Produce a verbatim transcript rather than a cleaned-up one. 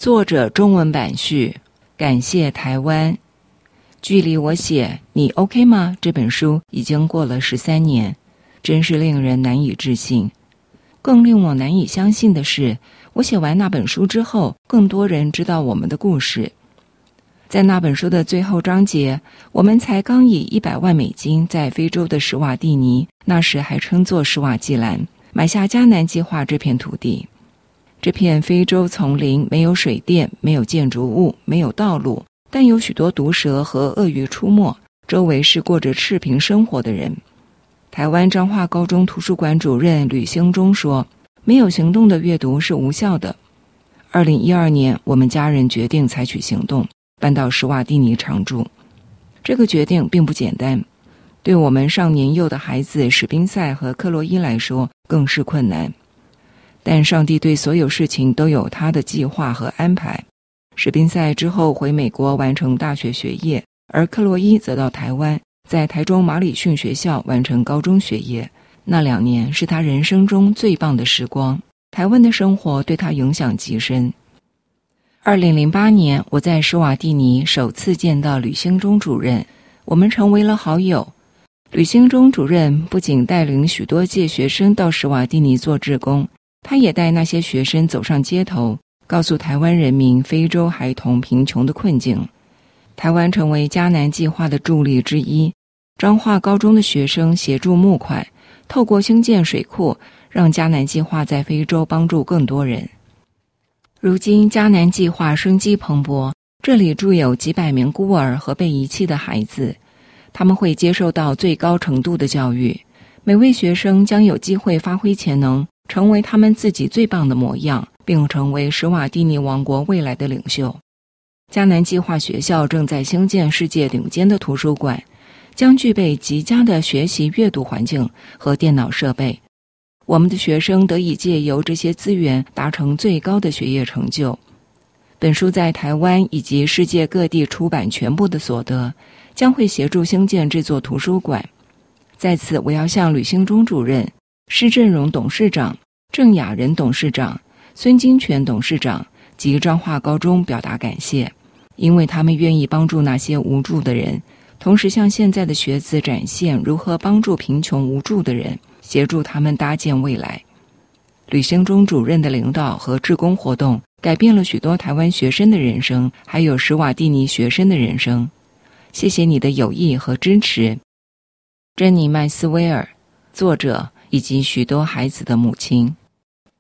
作者中文版序，感谢台湾。距离我写你 OK 吗这本书已经过了十三年，真是令人难以置信。更令我难以相信的是，我写完那本书之后，更多人知道我们的故事。在那本书的最后章节，我们才刚以一百万美金在非洲的史瓦蒂尼，那时还称作史瓦济兰，买下迦南计划这片土地。这片非洲丛林没有水电，没有建筑物，没有道路，但有许多毒蛇和鳄鱼出没，周围是过着赤贫生活的人。台湾彰化高中图书馆主任吕兴中说，没有行动的阅读是无效的。二零一二年，我们家人决定采取行动，搬到史瓦蒂尼常住。这个决定并不简单，对我们尚年幼的孩子史宾塞和克洛伊来说更是困难。但上帝对所有事情都有他的计划和安排。史宾塞之后回美国完成大学学业，而克洛伊则到台湾，在台中马礼逊学校完成高中学业。那两年是他人生中最棒的时光，台湾的生活对他影响极深。二零零八年，我在史瓦蒂尼首次见到吕兴中主任，我们成为了好友。吕兴中主任不仅带领许多届学生到史瓦蒂尼做志工，他也带那些学生走上街头，告诉台湾人民非洲孩童贫穷的困境。台湾成为迦南计划的助力之一，彰化高中的学生协助募款，透过兴建水库，让迦南计划在非洲帮助更多人。如今迦南计划生机蓬勃，这里住有几百名孤儿和被遗弃的孩子，他们会接受到最高程度的教育，每位学生将有机会发挥潜能，成为他们自己最棒的模样，并成为史瓦蒂尼王国未来的领袖。迦南计划学校正在兴建世界顶尖的图书馆，将具备极佳的学习阅读环境和电脑设备。我们的学生得以借由这些资源达成最高的学业成就。本书在台湾以及世界各地出版全部的所得，将会协助兴建这座图书馆。在此，我要向吕兴中主任、施振荣董事长、郑雅仁董事长、孙金泉董事长及彰化高中表达感谢，因为他们愿意帮助那些无助的人，同时向现在的学子展现如何帮助贫穷无助的人，协助他们搭建未来。吕兴中主任的领导和志工活动改变了许多台湾学生的人生，还有史瓦蒂尼学生的人生。谢谢你的友谊和支持。珍妮麦斯威尔，作者以及许多孩子的母亲。